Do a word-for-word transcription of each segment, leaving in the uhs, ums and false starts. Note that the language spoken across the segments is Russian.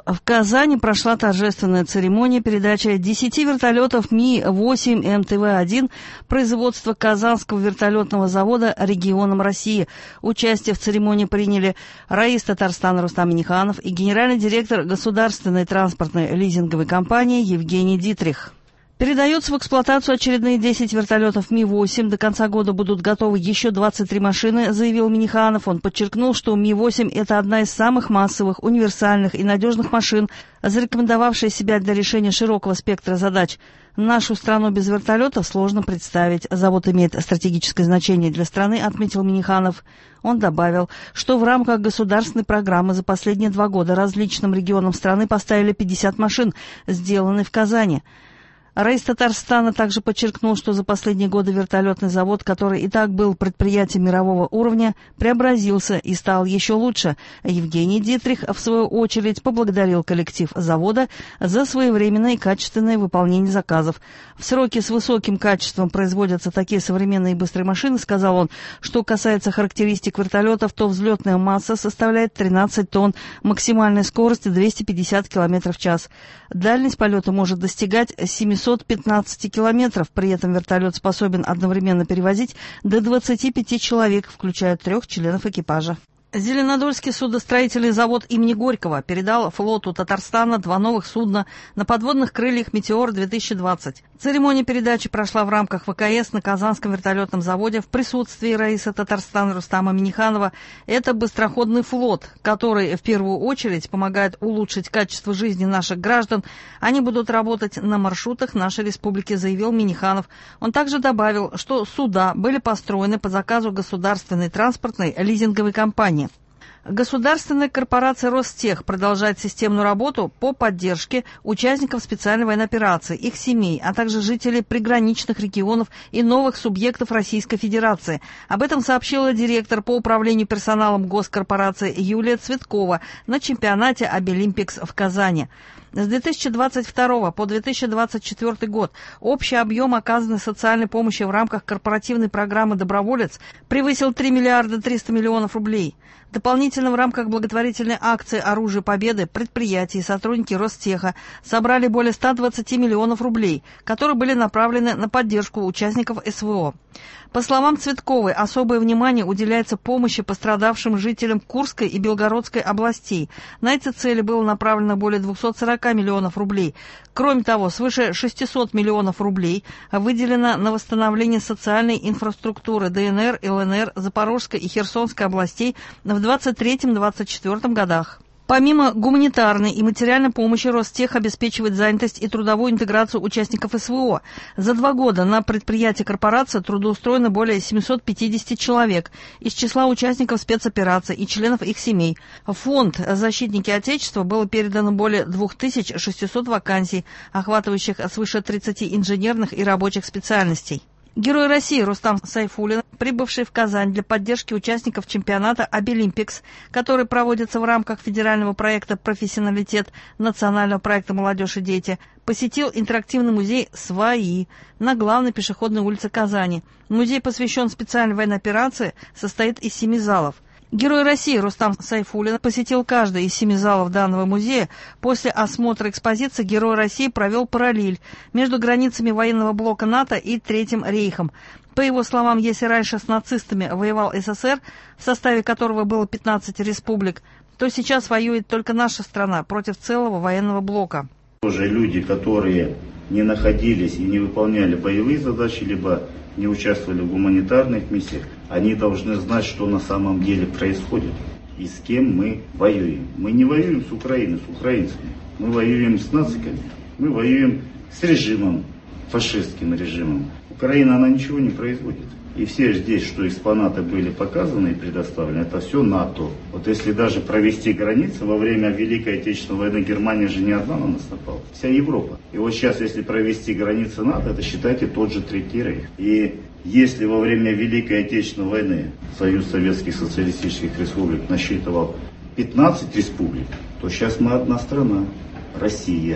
В Казани прошла торжественная церемония передачи десяти вертолетов Ми восемь Эм Тэ Вэ один производства Казанского вертолетного завода регионам России. Участие в церемонии приняли раис Татарстана Рустам Минниханов и генеральный директор государственной транспортной лизинговой компании Евгений Дитрих. Передаются в эксплуатацию очередные десять вертолетов Ми восемь. До конца года будут готовы еще двадцать три машины, заявил Минниханов. Он подчеркнул, что Ми восемь – это одна из самых массовых, универсальных и надежных машин, зарекомендовавшая себя для решения широкого спектра задач. Нашу страну без вертолетов сложно представить. Завод имеет стратегическое значение для страны, отметил Минниханов. Он добавил, что в рамках государственной программы за последние два года различным регионам страны поставили пятьдесят машин, сделанных в Казани. Раис Татарстана также подчеркнул, что за последние годы вертолетный завод, который и так был предприятием мирового уровня, преобразился и стал еще лучше. Евгений Дитрих, в свою очередь, поблагодарил коллектив завода за своевременное и качественное выполнение заказов. В сроки с высоким качеством производятся такие современные и быстрые машины, сказал он. Что касается характеристик вертолетов, то взлетная масса составляет тринадцать тонн, максимальная скорость двести пятьдесят километров в час. Дальность полета может достигать семисот пятнадцати километров. При этом вертолет способен одновременно перевозить до двадцати пяти человек, включая трех членов экипажа. Зеленодольский судостроительный завод имени Горького передал флоту Татарстана два новых судна на подводных крыльях «Метеор-две тысячи двадцать». Церемония передачи прошла в рамках вэ ка эс на Казанском вертолетном заводе в присутствии раиса Татарстана Рустама Минниханова. Это быстроходный флот, который в первую очередь помогает улучшить качество жизни наших граждан. Они будут работать на маршрутах нашей республики, заявил Минниханов. Он также добавил, что суда были построены по заказу государственной транспортной лизинговой компании. Государственная корпорация Ростех продолжает системную работу по поддержке участников специальной военной операции, их семей, а также жителей приграничных регионов и новых субъектов Российской Федерации. Об этом сообщила директор по управлению персоналом госкорпорации Юлия Цветкова на чемпионате Обилимпикс в Казани. С две тысячи двадцать второго по две тысячи двадцать четвёртый год общий объем оказанной социальной помощи в рамках корпоративной программы «Доброволец» превысил три миллиарда триста миллионов рублей. Дополнительно в рамках благотворительной акции «Оружие Победы» предприятия и сотрудники Ростеха собрали более ста двадцати миллионов рублей, которые были направлены на поддержку участников эс вэ о. По словам Цветковой, особое внимание уделяется помощи пострадавшим жителям Курской и Белгородской областей. На эти цели было направлено более двухсот сорока миллионов рублей. Кроме того, свыше шестисот миллионов рублей выделено на восстановление социальной инфраструктуры дэ эн эр, эл эн эр, Запорожской и Херсонской областей в двадцать третьем — двадцать четвёртом годах. Помимо гуманитарной и материальной помощи, Ростех обеспечивает занятость и трудовую интеграцию участников эс вэ о. За два года на предприятии корпорации трудоустроено более семисот пятидесяти человек из числа участников спецопераций и членов их семей. В фонд «Защитники Отечества» было передано более двух тысяч шестисот вакансий, охватывающих свыше тридцати инженерных и рабочих специальностей. Герой России Рустам Сайфуллин, прибывший в Казань для поддержки участников чемпионата Обилимпикс, который проводится в рамках федерального проекта «Профессионалитет» национального проекта «Молодежь и дети», посетил интерактивный музей «Свои» на главной пешеходной улице Казани. Музей посвящен специальной военной операции, состоит из семи залов. Герой России Рустам Сайфуллин посетил каждый из семи залов данного музея. После осмотра экспозиции Герой России провел параллель между границами военного блока НАТО и Третьим рейхом. По его словам, если раньше с нацистами воевал эс эс эр, в составе которого было пятнадцать республик, то сейчас воюет только наша страна против целого военного блока. Тоже люди, которые не находились и не выполняли боевые задачи, либо не участвовали в гуманитарных миссиях, они должны знать, что на самом деле происходит и с кем мы воюем. Мы не воюем с Украиной, с украинцами. Мы воюем с нациками. Мы воюем с режимом, фашистским режимом. Украина, она ничего не производит. И все здесь, что экспонаты были показаны и предоставлены, это все НАТО. Вот если даже провести границы, во время Великой Отечественной войны Германия же не одна на нас напала, вся Европа. И вот сейчас, если провести границы НАТО, это считайте тот же Третий рейх. И если во время Великой Отечественной войны Союз Советских Социалистических Республик насчитывал пятнадцать республик, то сейчас мы одна страна, Россия.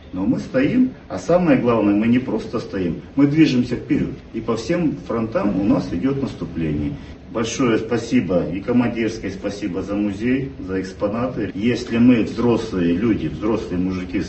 Но мы стоим, а самое главное, мы не просто стоим, мы движемся вперед. И по всем фронтам у нас идет наступление. Большое спасибо и командирское спасибо за музей, за экспонаты. Если мы, взрослые люди, взрослые мужики,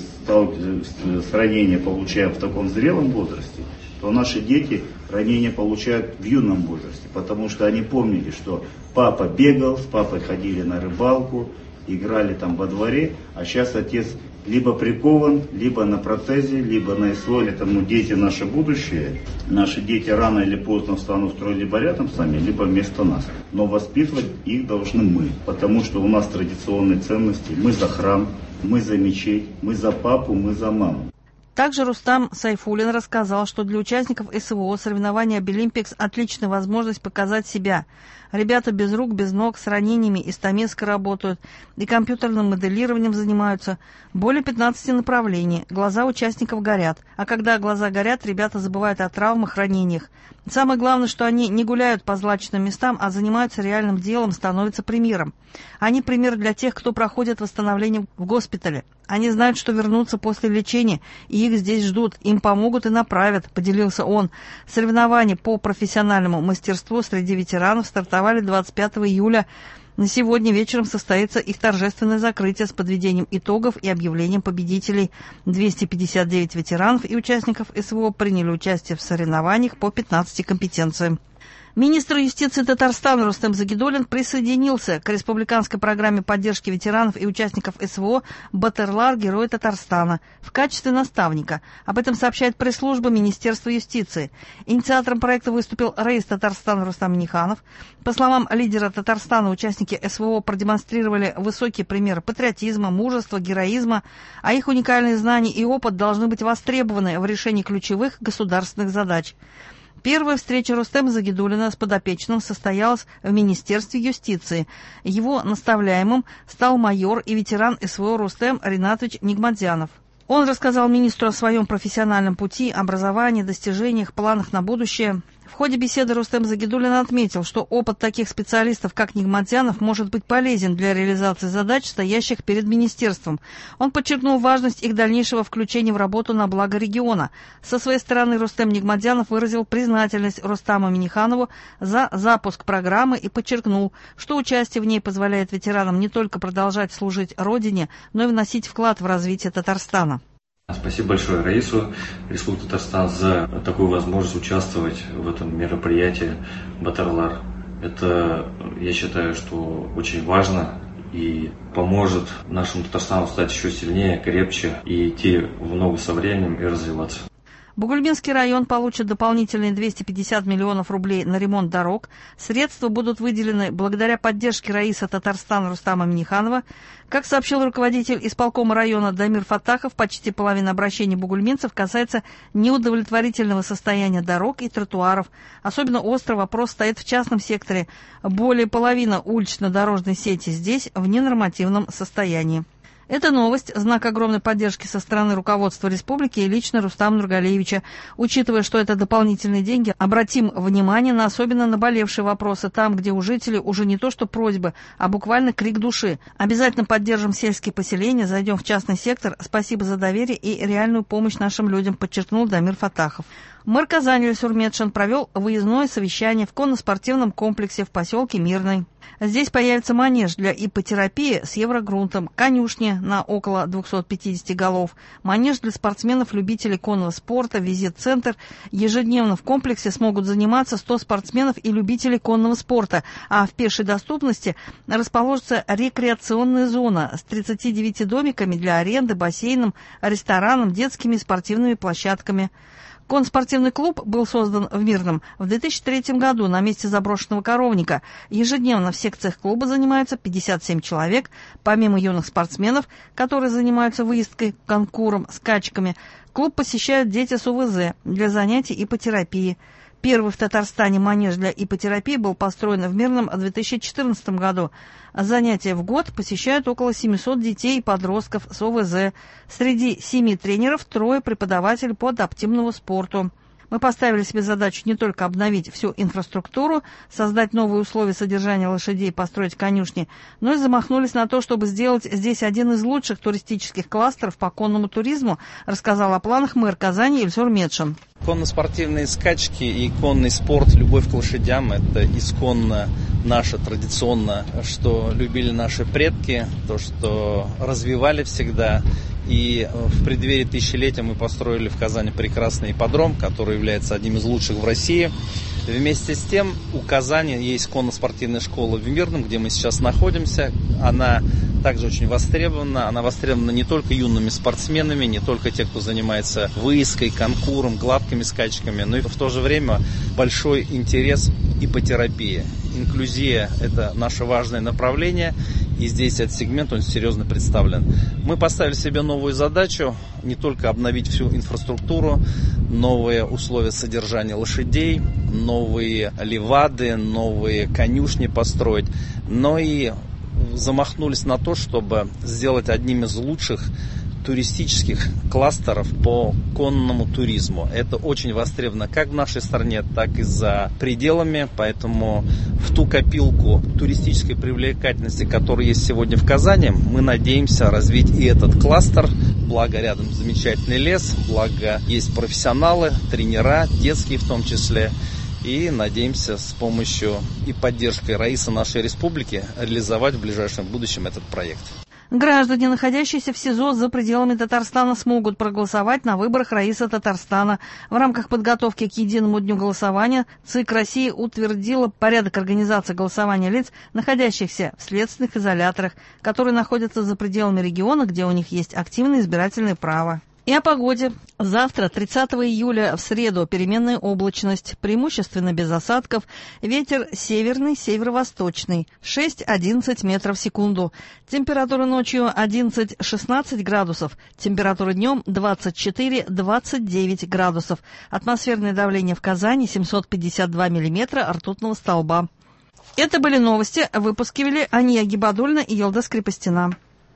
с ранения получаем в таком зрелом возрасте, то наши дети ранения получают в юном возрасте, потому что они помнили, что папа бегал, с папой ходили на рыбалку, играли там во дворе, а сейчас отец либо прикован, либо на протезе, либо на СВО, тому дети наше будущее. Наши дети рано или поздно встанут в строй либо рядом с нами, либо вместо нас. Но воспитывать их должны мы, потому что у нас традиционные ценности. Мы за храм, мы за мечеть, мы за папу, мы за маму. Также Рустам Сайфуллин рассказал, что для участников СВО соревнования Обилимпикс – отличная возможность показать себя. Ребята без рук, без ног, с ранениями и стамеской работают, и компьютерным моделированием занимаются. Более пятнадцати направлений. Глаза участников горят. А когда глаза горят, ребята забывают о травмах, ранениях. Самое главное, что они не гуляют по злачным местам, а занимаются реальным делом, становятся примером. Они пример для тех, кто проходит восстановление в госпитале. Они знают, что вернутся после лечения, и их здесь ждут, им помогут и направят, поделился он. Соревнования по профессиональному мастерству среди ветеранов стартовали двадцать пятого июля. На сегодня вечером состоится их торжественное закрытие с подведением итогов и объявлением победителей. двести пятьдесят девять ветеранов и участников СВО приняли участие в соревнованиях по пятнадцати компетенциям. Министр юстиции Татарстана Рустем Загидуллин присоединился к республиканской программе поддержки ветеранов и участников СВО «Батырлар. Герой Татарстана» в качестве наставника. Об этом сообщает пресс-служба Министерства юстиции. Инициатором проекта выступил раис Татарстана Рустам Минниханов. По словам лидера Татарстана, участники СВО продемонстрировали высокие примеры патриотизма, мужества, героизма, а их уникальные знания и опыт должны быть востребованы в решении ключевых государственных задач. Первая встреча Рустема Загидуллина с подопечным состоялась в Министерстве юстиции. Его наставляемым стал майор и ветеран СВО Рустем Ринатович Нигматзянов. Он рассказал министру о своем профессиональном пути, образовании, достижениях, планах на будущее. В ходе беседы Рустем Загидуллин отметил, что опыт таких специалистов, как Нигматзянов, может быть полезен для реализации задач, стоящих перед министерством. Он подчеркнул важность их дальнейшего включения в работу на благо региона. Со своей стороны Рустем Нигматзянов выразил признательность Рустаму Минниханову за запуск программы и подчеркнул, что участие в ней позволяет ветеранам не только продолжать служить Родине, но и вносить вклад в развитие Татарстана. Спасибо большое раису Республики Татарстан за такую возможность участвовать в этом мероприятии «Батырлар». Это, я считаю, что очень важно и поможет нашему Татарстану стать еще сильнее, крепче и идти в ногу со временем и развиваться. Бугульминский район получит дополнительные двести пятьдесят миллионов рублей на ремонт дорог. Средства будут выделены благодаря поддержке раиса Татарстана Рустама Минниханова. Как сообщил руководитель исполкома района Дамир Фаттахов, почти половина обращений бугульминцев касается неудовлетворительного состояния дорог и тротуаров. Особенно острый вопрос стоит в частном секторе. Более половины улично-дорожной сети здесь в ненормативном состоянии. Эта новость – знак огромной поддержки со стороны руководства республики и лично Рустама Нургалиевича. Учитывая, что это дополнительные деньги, обратим внимание на особенно наболевшие вопросы там, где у жителей уже не то что просьбы, а буквально крик души. Обязательно поддержим сельские поселения, зайдем в частный сектор. Спасибо за доверие и реальную помощь нашим людям, подчеркнул Дамир Фаттахов. Мэр Казани Ильсур Метшин провел выездное совещание в конно-спортивном комплексе в поселке Мирный. Здесь появится манеж для иппотерапии с еврогрунтом, конюшни на около двухсот пятидесяти голов, манеж для спортсменов-любителей конного спорта, визит-центр. Ежедневно в комплексе смогут заниматься сто спортсменов и любителей конного спорта, а в пешей доступности расположится рекреационная зона с тридцатью девятью домиками для аренды, бассейном, рестораном, детскими и спортивными площадками. Конспортивный клуб был создан в Мирном в две тысячи третьем году на месте заброшенного коровника. Ежедневно в секциях клуба занимаются пятьдесят семь человек. Помимо юных спортсменов, которые занимаются выездкой, конкуром, скачками, клуб посещают дети с УВЗ для занятий иппотерапии. Первый в Татарстане манеж для иппотерапии был построен в Мирном в две тысячи четырнадцатом году. Занятия в год посещают около семисот детей и подростков с ОВЗ. Среди семи тренеров трое преподавателей по адаптивному спорту. Мы поставили себе задачу не только обновить всю инфраструктуру, создать новые условия содержания лошадей, построить конюшни, но и замахнулись на то, чтобы сделать здесь один из лучших туристических кластеров по конному туризму, рассказал о планах мэр Казани Ильсур Метшин. Конно-спортивные скачки и конный спорт, любовь к лошадям – это исконно наше, традиционно, что любили наши предки, то, что развивали всегда. И в преддверии тысячелетия мы построили в Казани прекрасный ипподром, который является одним из лучших в России. Вместе с тем у Казани есть конно-спортивная школа в Мирном, где мы сейчас находимся. Она также очень востребована. Она востребована не только юными спортсменами, не только те, кто занимается выездкой, конкуром, гладкими скачками, но и в то же время большой интерес иппотерапии. Инклюзия – это наше важное направление, и здесь этот сегмент, он серьезно представлен. Мы поставили себе новую задачу не только обновить всю инфраструктуру, новые условия содержания лошадей, новые ливады, новые конюшни построить, но и замахнулись на то, чтобы сделать одним из лучших туристических кластеров по конному туризму. Это очень востребовано как в нашей стране, так и за пределами, поэтому в ту копилку туристической привлекательности, которая есть сегодня в Казани, мы надеемся развить и этот кластер, благо рядом замечательный лес, благо есть профессионалы, тренера, детские в том числе, и надеемся с помощью и поддержкой Раисы нашей республики реализовать в ближайшем будущем этот проект. Граждане, находящиеся в СИЗО за пределами Татарстана, смогут проголосовать на выборах Раисы Татарстана. В рамках подготовки к единому дню голосования ЦИК России утвердила порядок организации голосования лиц, находящихся в следственных изоляторах, которые находятся за пределами региона, где у них есть активное избирательное право. И о погоде. Завтра, тридцатого июля, в среду, переменная облачность, преимущественно без осадков, ветер северный, северо-восточный, шесть-одиннадцать метров в секунду. Температура ночью одиннадцать-шестнадцать градусов, температура днем двадцать четыре-двадцать девять градусов. Атмосферное давление в Казани семьсот пятьдесят два миллиметра ртутного столба. Это были новости. Выпуски вели Ания Гибадульна и Елда Скрипостина.